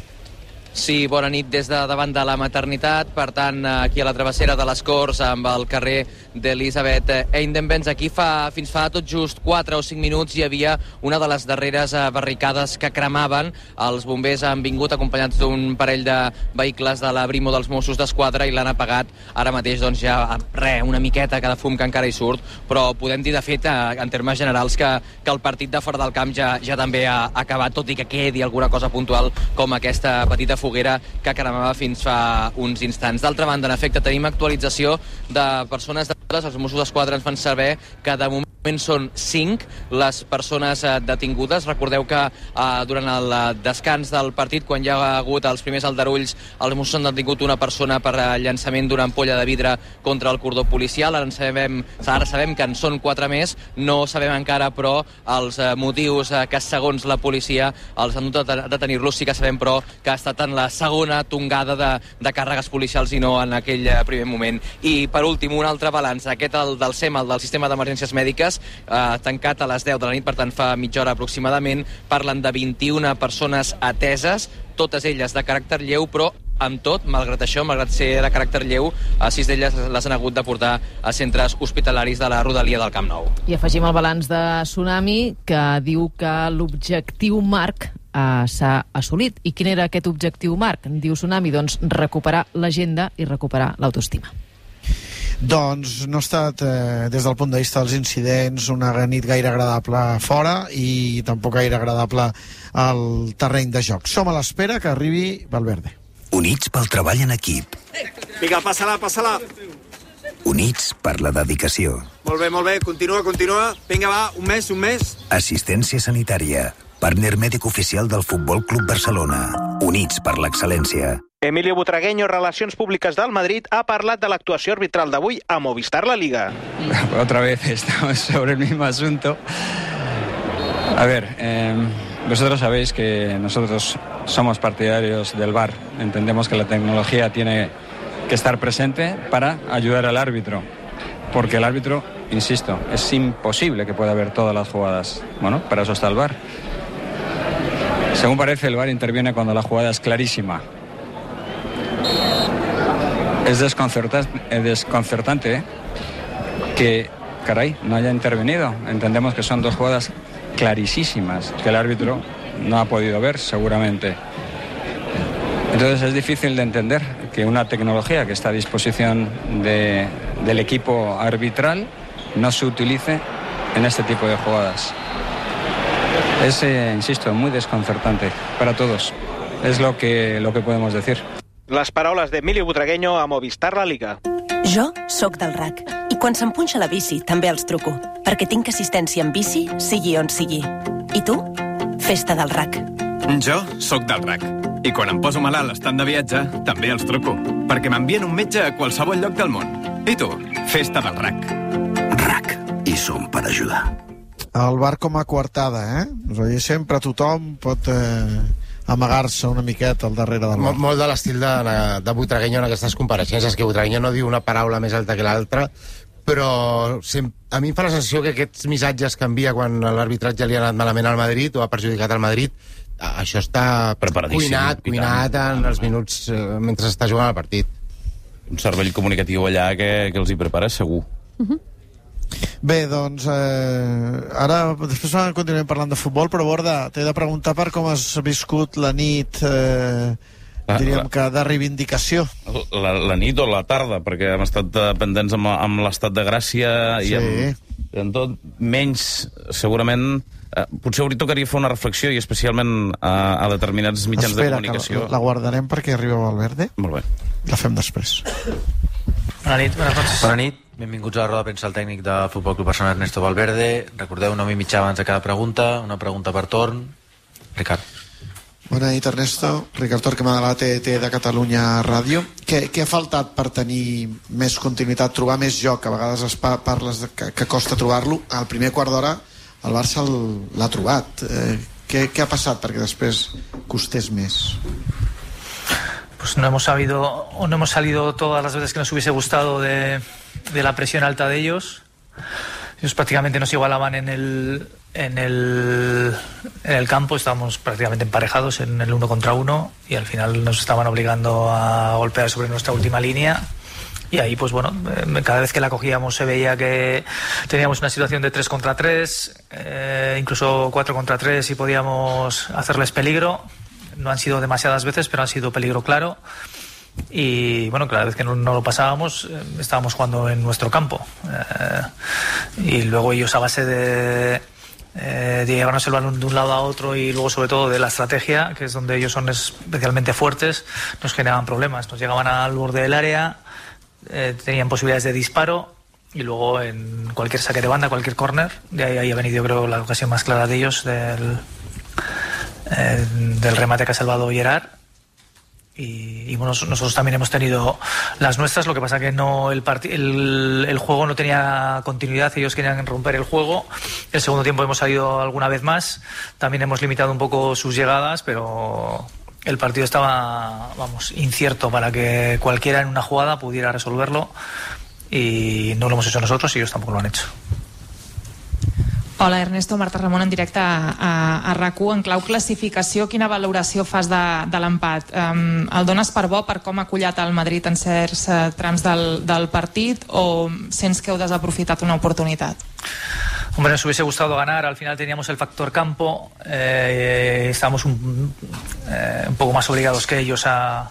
Sí, bona nit des de davant de la maternitat, per tant, aquí a la travessera de les Corts amb el carrer d'Elisabeth Eidenbenz. Aquí fa, fins fa tot just quatre o cinc minuts hi havia una de les darreres barricades que cremaven. Els bombers han vingut acompanyats d'un parell de vehicles de la Brimo dels Mossos d'Esquadra i l'han apagat ara mateix, doncs ja re, una miqueta cada fum que encara hi surt, però podem dir de fet, en termes generals, que, que el partit de fora del camp ja, ja també ha acabat, tot i que quedi alguna cosa puntual com aquesta petita foguera que cremava fins fa uns instants. D'altra banda, en efecte, tenim actualització de persones de els Mossos d'Esquadra ens fan saber que de moment són cinc les persones detingudes. Recordeu que eh, durant el descans del partit, quan hi ha hagut els primers aldarulls, els Mossos han detingut una persona per llançament d'una ampolla de vidre contra el cordó policial. Ara sabem, ara sabem que en són quatre més. No sabem encara, però, els motius que, segons la policia, els han dut a detenir-los. Sí que sabem, però, que ha estat en la segona tongada de, de càrregues policials i no en aquell primer moment. I, per últim, un altre balanç. Aquest, el del SEM, el del Sistema d'Emergències Mèdiques, eh, tancat a les deu de la nit, per tant fa mitja hora aproximadament. Parlen de vint-i-una persones ateses, totes elles de caràcter lleu, però amb tot, malgrat això, malgrat ser de caràcter lleu, a sis d'elles les han hagut de portar a centres hospitalaris de la rodalia del Camp Nou. I afegim el balanç de Tsunami, que diu que l'objectiu marc eh, s'ha assolit. I quin era aquest objectiu marc? Diu Tsunami, doncs recuperar l'agenda i recuperar l'autoestima. Doncs no ha estat, eh, des del punt de vista dels incidents, una nit gaire agradable fora i tampoc gaire agradable al terreny de joc. Som a l'espera que arribi Valverde. Units pel treball en equip. Vinga, passa-la, passa-la. Units per la dedicació. Molt bé, molt bé, continua, continua. Vinga, va, un mes, un mes. Assistència sanitària. Partner mèdic oficial del Futbol Club Barcelona. Units per l'excel·lència. Emilio Butragueño, Relacions Públiques del Madrid, ha parlat de l'actuació arbitral d'avui a Movistar La Liga. Otra vez estamos sobre el mismo asunto. A ver, eh, vosotros sabéis que nosotros somos partidarios del V A R. Entendemos que la tecnología tiene que estar presente para ayudar al árbitro. Porque el árbitro, insisto, es imposible que pueda ver todas las jugadas. Bueno, para eso está el V A R. Según parece, el V A R interviene cuando la jugada es clarísima. Es desconcertante, desconcertante ¿eh? que, caray, no haya intervenido. Entendemos que son dos jugadas clarísimas que el árbitro no ha podido ver, seguramente. Entonces es difícil de entender que una tecnología que está a disposición de, del equipo arbitral no se utilice en este tipo de jugadas. Es, eh, insisto, muy desconcertante para todos. Es lo que, lo que podemos decir. Les paraules d'Emilio Butragueño a Movistar La Liga. Jo sóc del R A C i quan se'm punxa la bici també els truco, perquè tinc assistència en bici, sigui on sigui. I tu? Festa del R A C. Jo sóc del R A C i quan em poso malalt estant de viatge també els truco, perquè m'envien un metge a qualsevol lloc del món. I tu? Festa del R A C. R A C. I som per ajudar. El bar com a coartada, eh? És a dir, sempre tothom pot... Eh... amagar-se una miqueta al darrere del Molt, molt de l'estil de, de Butragueño en aquestes compareixences, que Butragueño no diu una paraula més alta que l'altra, però sem, a mi em fa la sensació que aquests missatges que envia quan l'arbitratge li ha anat malament al Madrid o ha perjudicat al Madrid, això està cuinat, cuinat en els minuts eh, mentre està jugant el partit. Un cervell comunicatiu allà que, que els hi prepara segur. Uh-huh. Bé, doncs, eh, ara després continuem parlant de futbol, però Borda, t'he de preguntar per com has viscut la nit, eh, diríem que de reivindicació. La, la nit o la tarda, perquè hem estat pendents amb, amb l'estat de Gràcia i Sí. amb, amb tot, menys, segurament, eh, potser hauria tocaria fer una reflexió, i especialment a, a determinats mitjans Espera, de comunicació. que la guardarem perquè arriba Valverde. Molt bé. La fem després. Bona nit, bona nit. Bona nit, benvinguts a la roda de premsa al tècnic de Futbol Club Barcelona, Ernesto Valverde. Recordeu, un home i mitjà abans de cada pregunta, una pregunta per torn. Ricard. Bona nit, Ernesto. Ricard Torquemada de la T T de Catalunya Ràdio. Què, què ha faltat per tenir més continuïtat, trobar més joc? A vegades es pa, parles de que, que costa trobar-lo. Al primer quart d'hora el Barça l'ha trobat. Eh, què, què ha passat perquè després costés més? Pues no hemos sabido o no hemos salido todas las veces que nos hubiese gustado de, de la presión alta de ellos. Ellos prácticamente nos igualaban en el en el en el campo, estábamos prácticamente emparejados en el uno contra uno y al final nos estaban obligando a golpear sobre nuestra última línea. Y ahí, pues bueno, cada vez que la cogíamos se veía que teníamos una situación de tres contra tres, eh, incluso cuatro contra tres y podíamos hacerles peligro. No han sido demasiadas veces, pero han sido peligro claro. Y bueno, cada vez que no, no lo pasábamos, eh, estábamos jugando en nuestro campo. Eh, y luego ellos, a base de, eh, de llevarnos el balón de un lado a otro y luego sobre todo de la estrategia, que es donde ellos son especialmente fuertes, nos generaban problemas. Nos llegaban al borde del área, eh, tenían posibilidades de disparo y luego en cualquier saque de banda, cualquier córner, de ahí, ahí ha venido, creo, la ocasión más clara de ellos, del... Eh, del remate que ha salvado Gerard y, y bueno, nosotros también hemos tenido las nuestras, lo que pasa que no el, el, el juego no tenía continuidad, ellos querían romper el juego. El segundo tiempo hemos salido alguna vez más, también hemos limitado un poco sus llegadas, pero el partido estaba, vamos, incierto para que cualquiera en una jugada pudiera resolverlo y no lo hemos hecho nosotros y ellos tampoco lo han hecho. Hola, Ernesto, Marta Ramon en directe a, a, a RAC u. En clau classificació, quina valoració fas de, de l'empat? Um, el dones per bo per com ha collat el Madrid en certs uh, trams del, del partit o sents que heu desaprofitat una oportunitat? Hombre, nos hubiese gustado ganar, al final teníamos el factor campo, eh, estábamos un, eh, un poco más obligados que ellos a,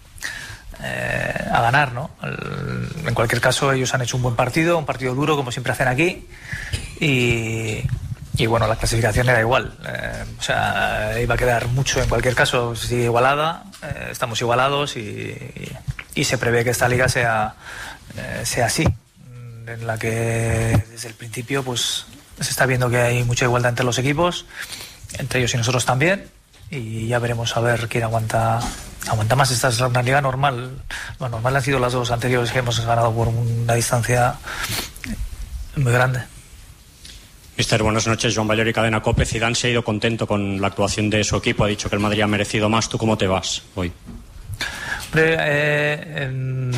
eh, a ganar, ¿no? El, en cualquier caso, ellos han hecho un buen partido, un partido duro, como siempre hacen aquí. Y, y bueno, la clasificación era igual, eh, o sea, iba a quedar mucho en cualquier caso, si igualada, eh, estamos igualados y, y, y se prevé que esta liga sea, eh, sea así, en la que desde el principio pues se está viendo que hay mucha igualdad entre los equipos, entre ellos y nosotros también, y ya veremos a ver quién aguanta aguanta más. Esta es una liga normal, lo normal han sido las dos anteriores que hemos ganado por una distancia muy grande. Mister, buenas noches. Joan Ballori, Cadena COPE. Zidane se ha ido contento con la actuación de su equipo. Ha dicho que el Madrid ha merecido más. ¿Tú cómo te vas hoy? Hombre, eh, en,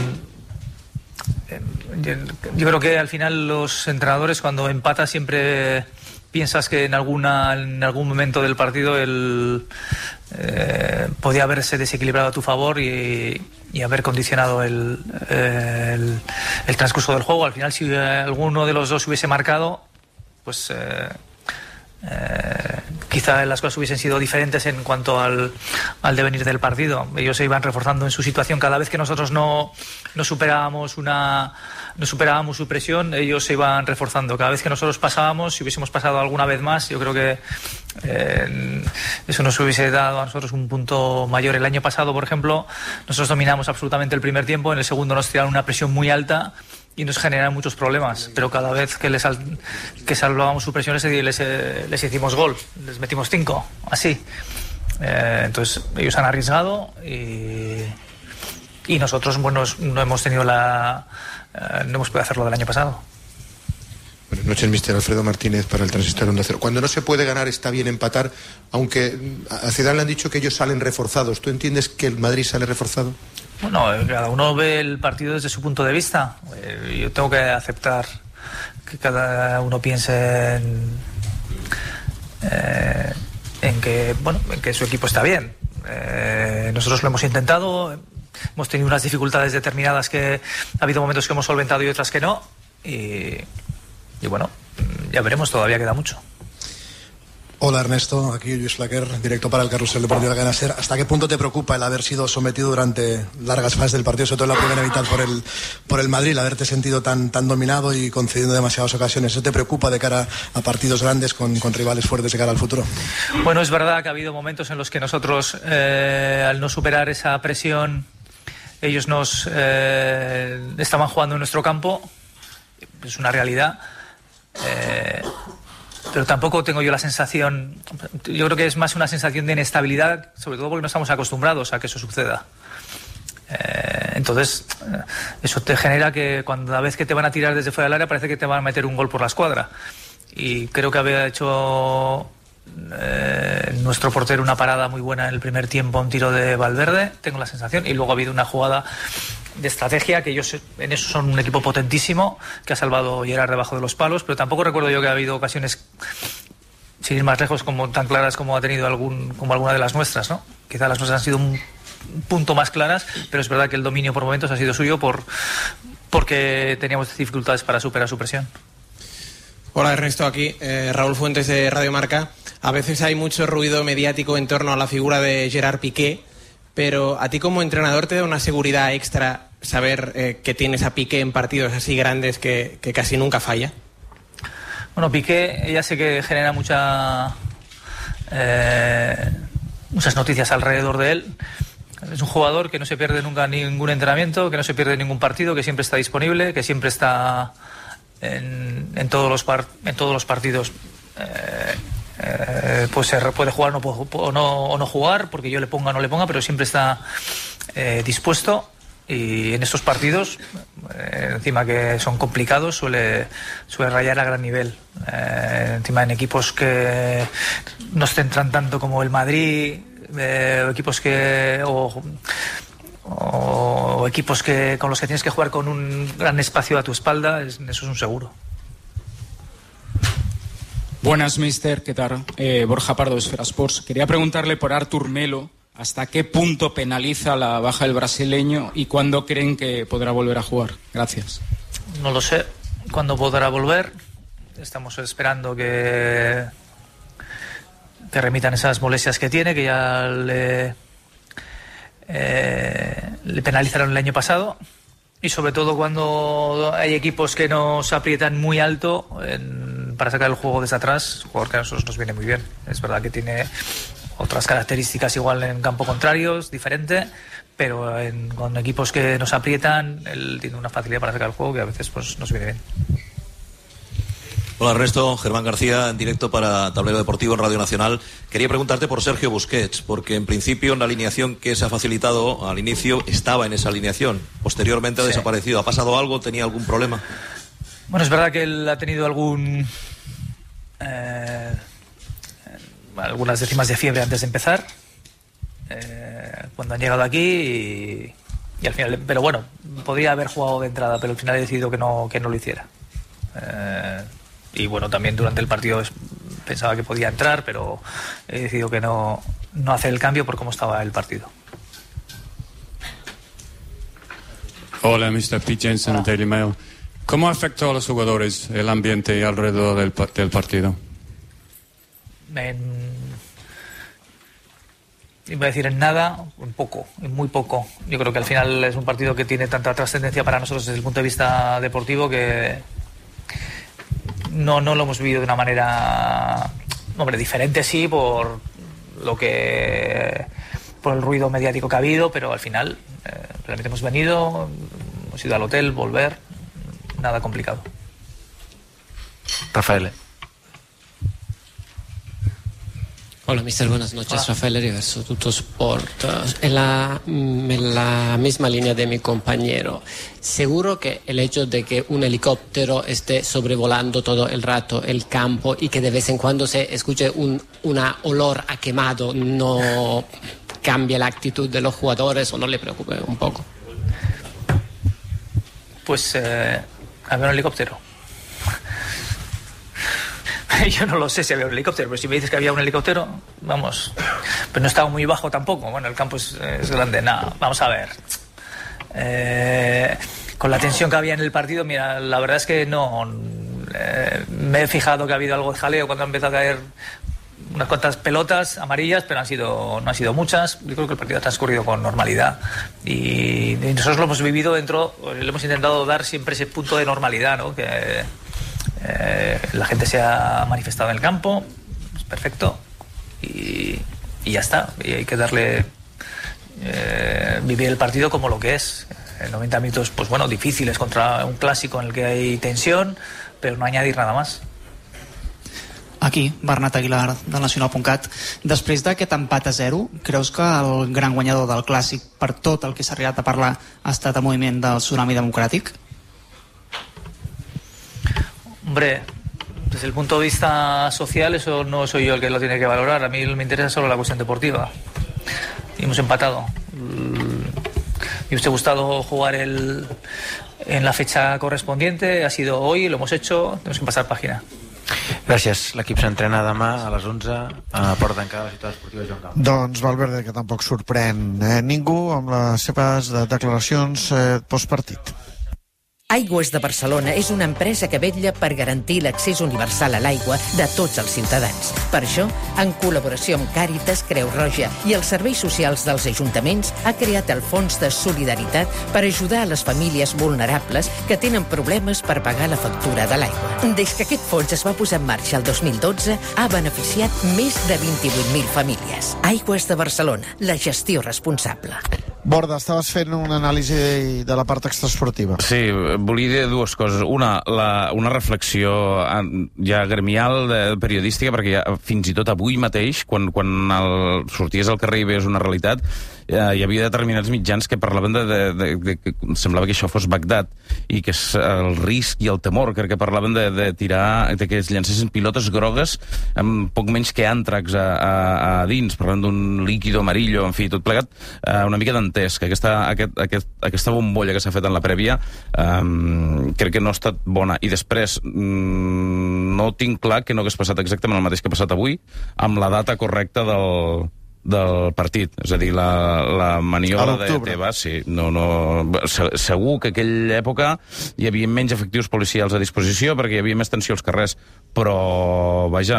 en, yo creo que al final los entrenadores cuando empatas siempre piensas que en alguna en algún momento del partido el, eh, podía haberse desequilibrado a tu favor y, y haber condicionado el, el, el transcurso del juego. Al final, si alguno de los dos hubiese marcado, pues eh, eh, quizá las cosas hubiesen sido diferentes en cuanto al, al devenir del partido. Ellos se iban reforzando en su situación cada vez que nosotros no, no superábamos una no superábamos su presión, ellos se iban reforzando. Cada vez que nosotros pasábamos, si hubiésemos pasado alguna vez más, yo creo que eh, eso nos hubiese dado a nosotros un punto mayor. El año pasado, por ejemplo, nosotros dominamos absolutamente el primer tiempo, en el segundo nos tiraron una presión muy alta y nos generan muchos problemas, pero cada vez que les que salvábamos su presión les, les, les hicimos gol, les metimos cinco, así. Eh, entonces ellos han arriesgado y, y nosotros, bueno, no hemos tenido la eh, no hemos podido hacerlo del año pasado. Buenas noches, mister Alfredo Martínez para el Transistor Onda Cero. Cuando no se puede ganar está bien empatar, aunque a Zidane le han dicho que ellos salen reforzados. ¿Tú entiendes que el Madrid sale reforzado? Bueno, cada uno ve el partido desde su punto de vista. Eh, yo tengo que aceptar que cada uno piense en, eh, en que bueno, en que su equipo está bien. Eh, nosotros lo hemos intentado, hemos tenido unas dificultades determinadas que ha habido momentos que hemos solventado y otras que no. Y, y bueno, ya veremos, todavía queda mucho. Hola Ernesto, aquí Luis Flaquer, directo para el Carrusel Deportivo de la Cadena SER. ¿Hasta qué punto te preocupa el haber sido sometido durante largas fases del partido, sobre todo en la primera mitad por el, por el Madrid, el haberte sentido tan, tan dominado y concediendo demasiadas ocasiones? ¿Eso te preocupa de cara a partidos grandes con, con rivales fuertes de cara al futuro? Bueno, es verdad que ha habido momentos en los que nosotros, eh, al no superar esa presión, ellos nos eh, estaban jugando en nuestro campo. Es una realidad. Eh, pero tampoco tengo yo la sensación, yo creo que es más una sensación de inestabilidad, sobre todo porque no estamos acostumbrados a que eso suceda. Eh, entonces, eso te genera que cuando cada vez que te van a tirar desde fuera del área parece que te van a meter un gol por la escuadra. Y creo que había hecho eh, nuestro portero una parada muy buena en el primer tiempo, un tiro de Valverde, tengo la sensación, y luego ha habido una jugada de estrategia, que ellos en eso son un equipo potentísimo, que ha salvado Gerard debajo de los palos, pero tampoco recuerdo yo que ha habido ocasiones, sin ir más lejos, como tan claras como ha tenido algún, como alguna de las nuestras, ¿no? Quizá las nuestras han sido un punto más claras, pero es verdad que el dominio por momentos ha sido suyo por, porque teníamos dificultades para superar su presión. Hola Ernesto, aquí eh, Raúl Fuentes de Radio Marca. A veces hay mucho ruido mediático en torno a la figura de Gerard Piqué, pero a ti como entrenador te da una seguridad extra saber eh, que tienes a Piqué en partidos así grandes que, que casi nunca falla. Bueno, Piqué ya sé que genera mucha eh, muchas noticias alrededor de él. Es un jugador que no se pierde nunca ningún entrenamiento, que no se pierde ningún partido, que siempre está disponible, que siempre está en, en, todos, los par, en todos los partidos. Eh, Eh, pues se puede jugar no puede, o, no, o no jugar, porque yo le ponga o no le ponga, pero siempre está eh, dispuesto, y en estos partidos eh, encima que son complicados suele, suele rayar a gran nivel, eh, encima en equipos que no centran tanto como el Madrid, eh, equipos que o, o equipos que con los que tienes que jugar con un gran espacio a tu espalda, es, eso es un seguro. Buenas, mister, ¿qué tal? Eh, Borja Pardo, Esfera Sports. Quería preguntarle por Artur Melo, ¿hasta qué punto penaliza la baja del brasileño y cuándo creen que podrá volver a jugar? Gracias. No lo sé, cuándo podrá volver. Estamos esperando que, que remitan esas molestias que tiene, que ya le, eh, le penalizaron el año pasado. Y sobre todo cuando hay equipos que nos aprietan muy alto en, para sacar el juego desde atrás, un jugador que a nosotros nos viene muy bien. Es verdad que tiene otras características igual en campo contrario, es diferente, pero en, con equipos que nos aprietan, él tiene una facilidad para sacar el juego que a veces pues, nos viene bien. Hola Ernesto, Germán García, en directo para Tablero Deportivo en Radio Nacional. Quería preguntarte por Sergio Busquets, porque en principio en la alineación que se ha facilitado al inicio estaba en esa alineación. Posteriormente ha sí. desaparecido. ¿Ha pasado algo? ¿Tenía algún problema? Bueno, es verdad que él ha tenido algún eh, algunas décimas de fiebre antes de empezar, eh, cuando han llegado aquí y, y al final, pero bueno, podría haber jugado de entrada, pero al final he decidido que no, que no lo hiciera. Eh, y bueno, también durante el partido pensaba que podía entrar, pero he decidido que no, no hacer el cambio por cómo estaba el partido. Hola, mister Pete Jensen, de Daily Mail. ¿Cómo afectó a los jugadores el ambiente alrededor del, del partido? En, iba a decir en nada, en poco, en muy poco. Yo creo que al final es un partido que tiene tanta trascendencia para nosotros desde el punto de vista deportivo que no, no lo hemos vivido de una manera, hombre, diferente sí, por lo que, por el ruido mediático que ha habido, pero al final eh, realmente hemos venido, hemos ido al hotel, volver, nada complicado. Rafael. Hola, mister, buenas noches. Hola. Rafael Riverso, Tutto Sport. En la, en la misma línea de mi compañero, seguro que el hecho de que un helicóptero esté sobrevolando todo el rato el campo y que de vez en cuando se escuche un una olor a quemado no cambia la actitud de los jugadores o no le preocupe un poco. Pues, eh, había un helicóptero. Yo no lo sé si había un helicóptero, pero si me dices que había un helicóptero, vamos, pero no estaba muy bajo tampoco. Bueno, el campo es, es grande, nada, vamos a ver. Eh, con la tensión que había en el partido, mira, la verdad es que no, Eh, me he fijado que ha habido algo de jaleo cuando han empezado a caer unas cuantas pelotas amarillas, pero han sido, no han sido muchas. Yo creo que el partido ha transcurrido con normalidad y nosotros lo hemos vivido dentro, le hemos intentado dar siempre ese punto de normalidad, ¿no? Que eh, la gente se ha manifestado en el campo, es perfecto, y, y ya está. Y hay que darle, eh, vivir el partido como lo que es. En noventa minutos, pues bueno, difíciles contra un clásico en el que hay tensión, pero no añadir nada más. Aquí, Bernat Aguilar, del Nacional punt cat. Després d'aquest empat a zero, creus que el gran guanyador del Clàssic, per tot el que s'ha arribat a parlar, ha estat el moviment del Tsunami Democràtic? Hombre, desde el punto de vista social, eso no soy yo el que lo tiene que valorar. A mí me interesa solo la cuestión deportiva. Y hemos empatado. Me hubiese gustado jugar el, en la fecha correspondiente. Ha sido hoy, lo hemos hecho. Tenemos que pasar página. Gràcies. L'equip s'entrena demà a les onze a Porta Tancada, a la ciutat esportiva Joan Camp. Doncs Valverde, que tampoc sorprèn eh, ningú amb les seves declaracions eh, postpartit. Aigües de Barcelona és una empresa que vetlla per garantir l'accés universal a l'aigua de tots els ciutadans. Per això, en col·laboració amb Càritas, Creu Roja i els serveis socials dels ajuntaments, ha creat el Fons de Solidaritat per ajudar a les famílies vulnerables que tenen problemes per pagar la factura de l'aigua. Des que aquest fons es va posar en marxa el dos mil dotze, ha beneficiat més de vint-i-vuit mil famílies. Aigües de Barcelona, la gestió responsable. Borda, estaves fent una anàlisi de la part extraesportiva. Sí, volia dir dues coses. Una, la, una reflexió ja gremial, de, periodística, perquè ja, fins i tot avui mateix, quan, quan el, sorties al carrer i veies una realitat, eh, hi havia determinats mitjans que parlaven de, de, de, de, de... Semblava que això fos Bagdad, i que és el risc i el temor, crec que parlaven de, de tirar, de que es llancessin pilotes grogues amb poc menys que àntrax a, a, a dins, parlant d'un líquido amarillo, en fi, tot plegat, eh, una mica d'entès, que aquesta, aquest, aquest, aquesta bombolla que s'ha fet en la prèvia eh, crec que no ha estat bona. I després, mm, no tinc clar que no hagués passat exactament el mateix que ha passat avui, amb la data correcta del del partit, és a dir, la, la maniobra de Tebas, sí, no, no, segur que en aquella època hi havia menys efectius policials a disposició perquè hi havia més tensió als carrers, però, vaja,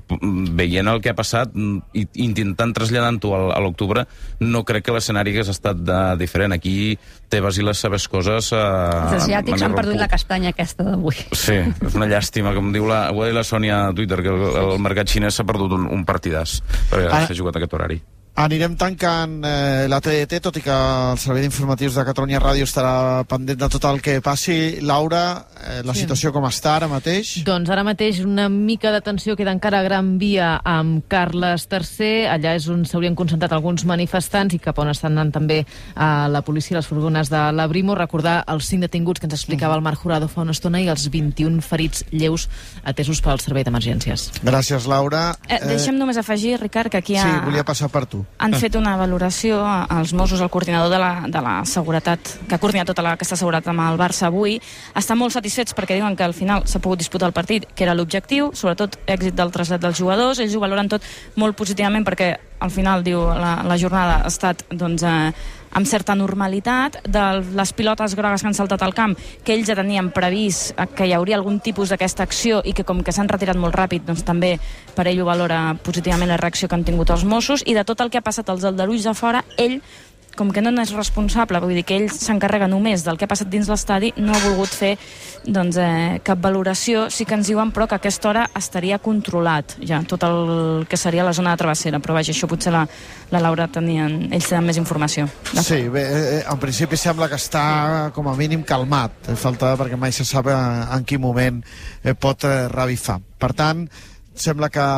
veient el que ha passat i intentant traslladant-ho a l'octubre, no crec que l'escenari hagués estat de, diferent. Aquí Tebas i les seves coses... Eh, els asiàtics han perdut la castanya aquesta d'avui. Sí, és una llàstima, com diu la, ho ha dit la Sònia a Twitter, que el, el mercat xinès s'ha perdut un, un partidàs perquè s'ha jugat aquest horari. Anirem tancant eh, la T D T, tot i que el Servei d'Informatius de Catalunya Ràdio estarà pendent de tot el que passi. Laura, eh, la sí. situació com està ara mateix? Doncs ara mateix una mica de tensió queda encara a Gran Via amb Carles tercer. Allà és on s'haurien concentrat alguns manifestants i cap on estan anant també a la policia, les furgones de la Brimo. Recordar els cinc detinguts que ens explicava el Marc Jurado fa una estona i els vint-i-un ferits lleus atesos pel Servei d'Emergències. Gràcies, Laura. Eh, deixa'm només afegir, Ricard, que aquí hi ha... Sí, volia passar per tu. Han fet una valoració als Mossos, el coordinador de la, de la seguretat, que ha coordinat tota la, aquesta seguretat amb el Barça avui. Estan molt satisfets perquè diuen que al final s'ha pogut disputar el partit, que era l'objectiu, sobretot èxit del trasllat dels jugadors. Ells ho valoren tot molt positivament perquè al final, diu, la, la jornada ha estat doncs, eh, amb certa normalitat. De les pilotes grogues que han saltat al camp, que ells ja tenien previst que hi hauria algun tipus d'aquesta acció i que com que s'han retirat molt ràpid, doncs també per ell ho valora positivament la reacció que han tingut els Mossos. I de tot el que ha passat als aldarulls de fora, ell, com que no n'és responsable, vull dir que ell s'encarrega només del que ha passat dins l'estadi, no ha volgut fer doncs, eh, cap valoració. Sí que ens diuen, però, que a aquesta hora estaria controlat ja tot el que seria la zona de travessera, però vaja, això potser la, la Laura tenien, ells tenen més informació. Sí, bé, eh, en principi sembla que està com a mínim calmat, falta perquè mai se sap en quin moment eh, pot eh, revifar. Per tant, sembla que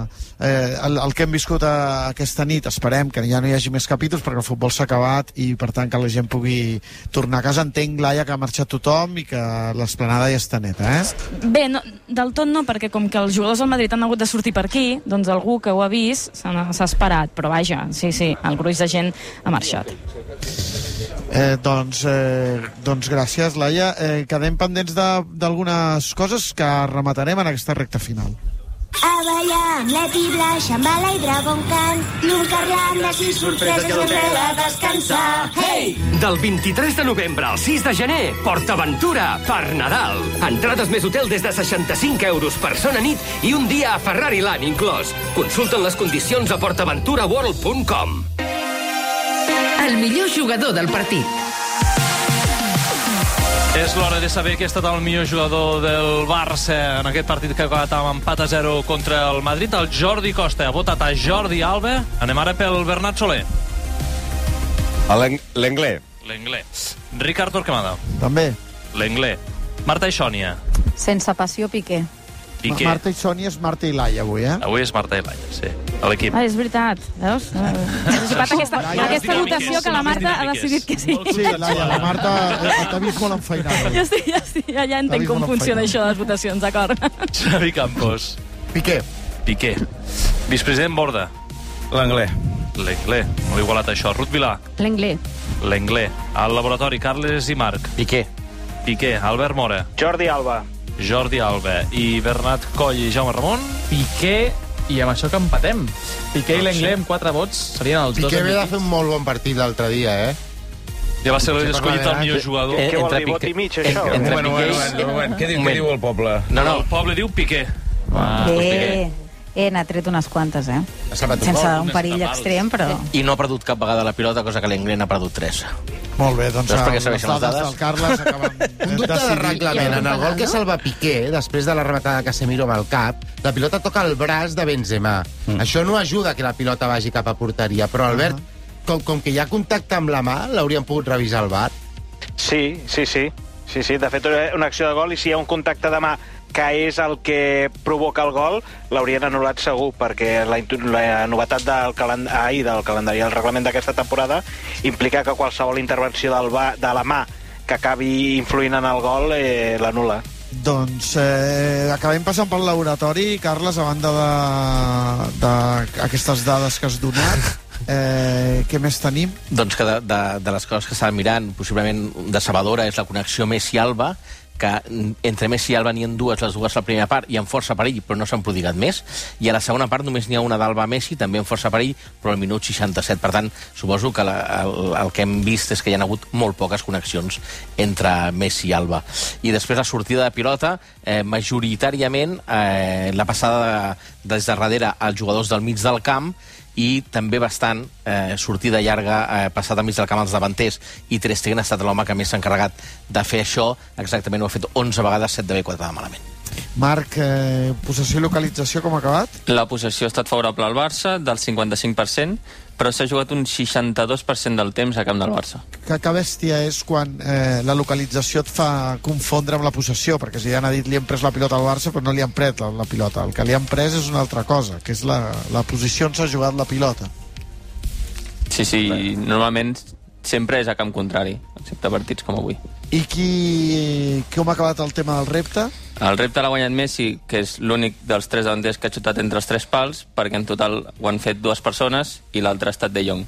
eh, el, el que hem viscut a, aquesta nit, esperem que ja no hi hagi més capítols perquè el futbol s'ha acabat i per tant que la gent pugui tornar a casa. Entenc, Laia, que ha marxat tothom i que l'esplanada ja està neta, eh? Bé, no, del tot no, perquè com que els jugadors del Madrid han hagut de sortir per aquí, doncs algú que ho ha vist s'ha esperat, però vaja, sí, sí, el gruix de gent ha marxat. Eh, doncs, eh, doncs gràcies, Laia. Eh, quedem pendents d'algunes coses que rematarem en aquesta recta final. A ballar amb Leti Blaix, amb Bala i Dragon Khan, Llum Carlandes i sorpreses i rel a descansar. Hey! Del vint-i-tres de novembre al sis de gener, PortAventura per Nadal. Entrades més hotel des de seixanta-cinc euros per zona nit i un dia a Ferrari Land inclòs. Consulten les condicions a portaventura world punt com. El millor jugador del partit. És l'hora de saber qui ha estat el millor jugador del Barça en aquest partit que ha acabat amb empat a zero contra el Madrid. El Jordi Costa ha votat a Jordi Alba. Anem ara pel Bernat Soler. L'Englè. L'Englè. Ricard Torquemada. També. L'Englè. Marta i Sònia. Sense passió, Piqué. Piqué. Marta i Sònia és Marta i Laia avui, eh? Avui és Marta i Laia, sí. A l'equip. Ah, és veritat. Veus? Ha participat aquesta, aquesta votació que la Marta ha decidit que sí. Sí, Laia, la Marta t'ha vist molt enfeinada. Ja estic, ja estic, ja, ja entenc com funciona això de les votacions, d'acord. Xavi Campos. Piqué. Piqué. Vicepresident Borda. L'Englè. L'Englè. Molt igualat això. Ruth Vilà. L'Englè. L'Englè. Al laboratori, Carles i Marc. Piqué. Piqué. Albert Mora. Jordi Alba. Jordi Alba. I Bernat Coll i Jaume Ramon. Piqué, i amb això que empatem. Piqué i l'Englè amb quatre vots serien els dos. Piqué ve de fer un molt bon partit l'altre dia, eh? Ja va ser l'escollit el millor jugador. Què vol dir, vot i mig, això? Entre Piqué... Què diu el poble? No, no, el poble diu Piqué. Bé, he n'ha tret unes quantes, eh? Sense un perill extrem, però... I no ha perdut cap vegada la pilota, cosa que l'Englè n'ha perdut tres. Molt bé, doncs les dades del Carles acaben un dubte de reglament. En el gol que salva Piqué, després de la rematada de Casemiro amb el cap, la pilota toca el braç de Benzema. Mm. Això no ajuda que la pilota vagi cap a porteria, però Albert, com, com que hi ha contacte amb la mà, l'haurien pogut revisar al V A R? Sí, sí, sí. Sí, sí, de fet, una acció de gol, i si hi ha un contacte de mà que és el que provoca el gol, l'haurien anul·lat segur, perquè la, la novetat del, calend ahir, del calendari del reglament d'aquesta temporada implica que qualsevol intervenció del va de la mà que acabi influint en el gol eh, l'anul·la. Doncs eh, acabem passant pel laboratori, Carles, a banda d'aquestes dades que has donat. Eh, què més tenim? Doncs que de, de, de les coses que estàvem mirant, possiblement decebedora és la connexió Messi-Alba, que entre Messi i Alba n'hi ha dues, les dues a la primera part, i amb força perill, però no s'han prodigat més, i a la segona part només n'hi ha una d'Alba Messi, també amb força perill, però al minut seixanta-set. Per tant, suposo que la, el, el que hem vist és que hi ha hagut molt poques connexions entre Messi i Alba. I després la sortida de pilota, eh, majoritàriament eh, la passada de, des de darrere als jugadors del mig del camp, i també bastant eh, sortida llarga eh, passada al mig del camp als davanters, i Ter Stegen ha estat l'home que més s'ha encarregat de fer això. Exactament ho ha fet onze vegades, set de bé, quatre de malament. Marc, eh, possessió i localització com ha acabat? La possessió ha estat favorable al Barça, del cinquanta-cinc per cent, però s'ha jugat un seixanta-dos per cent del temps a camp del Barça. Que, que bèstia és quan eh, la localització et fa confondre amb la possessió, perquè si ja han dit li han pres la pilota al Barça, però no li han pres la, la pilota. El que li han pres és una altra cosa, que és la, la posició on s'ha jugat la pilota. Sí, sí, normalment sempre és a camp contrari, excepte partits com avui. I qui, com ha acabat el tema del repte? El repte l'ha guanyat Messi, que és l'únic dels tres davanters que ha xutat entre els tres pals, perquè en total ho han fet dues persones i l'altre ha estat De Jong.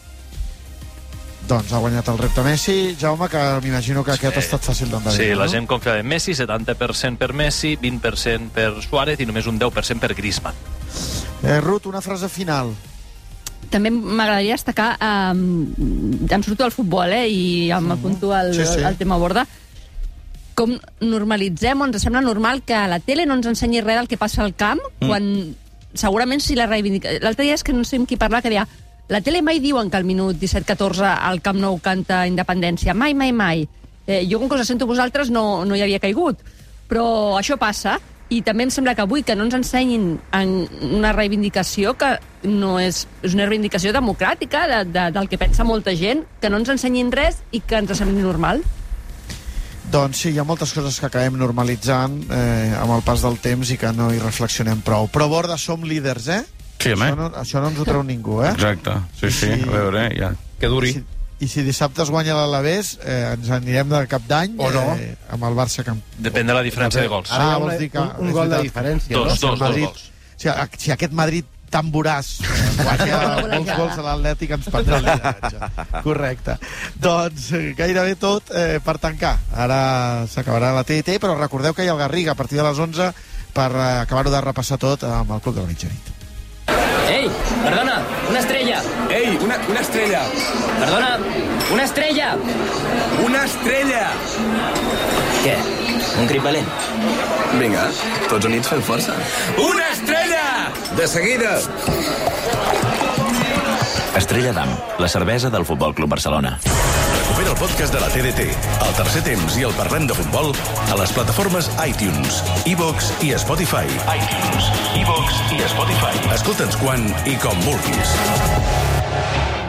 Doncs ha guanyat el repte Messi. Jaume, que m'imagino que sí. Aquest ha estat fàcil d'endevinar. Sí, la no? gent confia en Messi, setanta per cent per Messi, vint per cent per Suárez i només un deu per cent per Griezmann. Eh, Ruth, una frase final. També m'agradaria destacar, eh, em surto al futbol, eh, i em mm. apunto al, sí, sí. al tema Borda, com normalitzem, o ens sembla normal que a la tele no ens ensenyi res del que passa al camp, mm. quan segurament si la reivindica... L'altre dia és que no sé amb qui parlar, que deia la tele mai diuen que al minut disset catorze al Camp Nou canta Independència, mai, mai, mai. Eh, jo, com que us sento vosaltres, no, no hi havia caigut, però això passa, i també em sembla que avui que no ens ensenyin en una reivindicació que no és, és una reivindicació democràtica de, de, del que pensa molta gent, que no ens ensenyin res i que ens sembli normal. Doncs sí, hi ha moltes coses que acabem normalitzant eh, amb el pas del temps i que no hi reflexionem prou. Però Borda, som líders, eh? Sí, home. Això no, això no ens ho treu ningú, eh? Exacte, sí, sí, sí. A veure, ja. Que duri. I si, i si dissabte es guanya l'Alavés, eh, ens anirem de cap d'any o no? eh, amb el Barça camp. Depèn de la diferència de gols. Ah, vols dir que... Un, un gol de diferència, dos, no? Dos, dos, Madrid, dos gols. Si, si aquest Madrid tan voràs guanya molts gols a l'Atlètic, ens prendrà el lideratge. Correcte. Doncs eh, gairebé tot eh, per tancar. Ara s'acabarà la T T, però recordeu que hi ha el Garriga a partir de les onze, per acabar-ho de repassar tot amb el Club de la Mitjanit. Ei, perdona, una estrella. Ei, una, una estrella. Perdona, una estrella. Una estrella. Què? Un crit valent? Vinga, tots units fem força. Una estrella! De seguida. Estrella d'Am, la cervesa del Futbol Club Barcelona. Recupera el podcast de la T D T, el tercer temps i el Parlem de Futbol a les plataformes iTunes, iVoox i Spotify. iTunes, iVoox i Spotify. Escolta'ns quan i com vulguis.